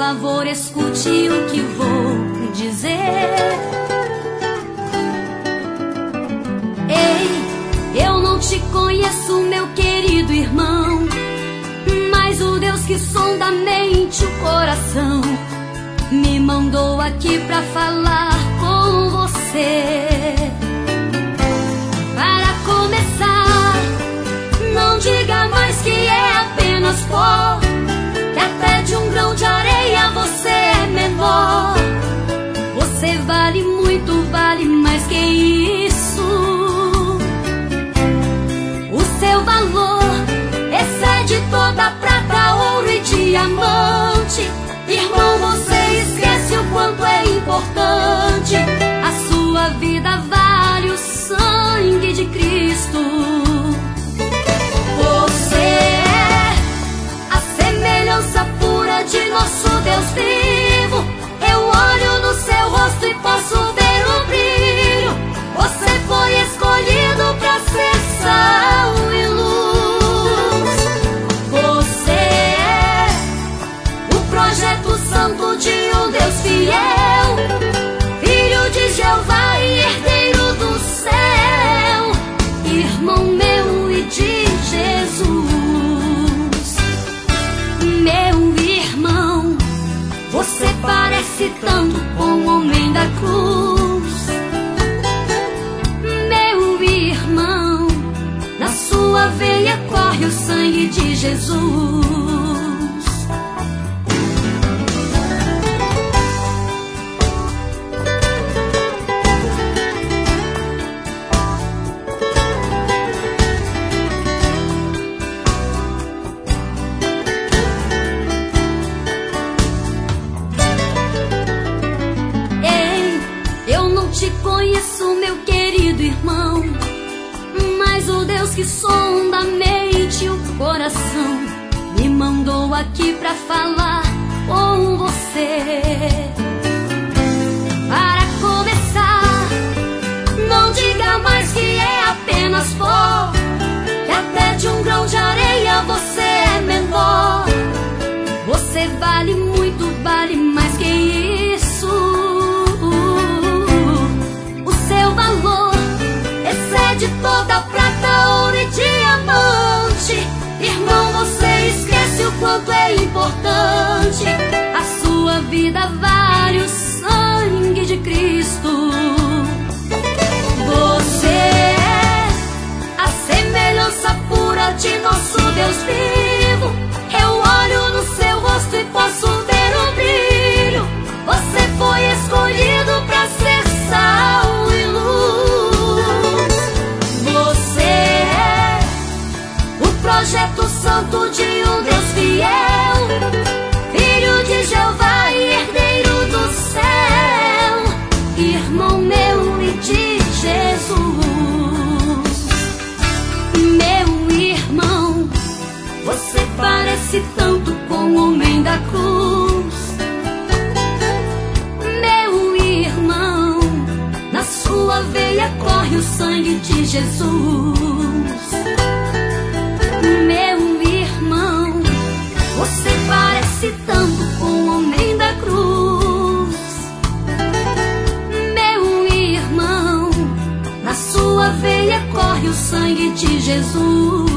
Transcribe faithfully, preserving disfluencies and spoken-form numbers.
favor, escute o que vou dizer. Ei, eu não te conheço, meu querido irmão, mas o Deus que sonda a mente, o coração, me mandou aqui pra falar com você. Para começar, não diga mais que é apenas pó, que até de um grão de areia você é menor. Você vale muito, vale mais que isso. O seu valor excede toda prata, ouro e diamante. Irmão, você esquece o quanto é importante. A sua vida vale o sangue de Cristo. Você é a semelhança pura de nosso Deus vivo. Eu olho no seu rosto e posso ver o brilho. Você foi escolhido pra ser sal e luz. Você é o projeto santo de um Deus fiel, filho de Jeová e herdeiro do céu, irmão meu e de Jesus. Meu irmão, você parece tanto com o homem da cruz. Meu irmão, na sua veia corre o sangue de Jesus. Te conheço, meu querido irmão, mas o Deus que sonda a mente e o coração me mandou aqui pra falar com você. Para começar, não diga mais que é apenas pó, que até de um grão de areia você é menor. Você vale muito, vale mais que isso. De toda prata, ouro e diamante. Irmão, você esquece o quanto é importante. A sua vida vale o sangue de Cristo. Você é a semelhança pura de nosso Deus vivo. Eu olho no seu rosto e posso ver o brilho. Você foi escolhido pra ser sal e luz. Projeto santo de um Deus fiel, filho de Jeová e herdeiro do céu, irmão meu e de Jesus. Meu irmão, você parece tanto com o homem da cruz. Meu irmão, na sua veia corre o sangue de Jesus. Meu irmão, você parece tanto com o homem da cruz. Meu irmão, na sua veia corre o sangue de Jesus.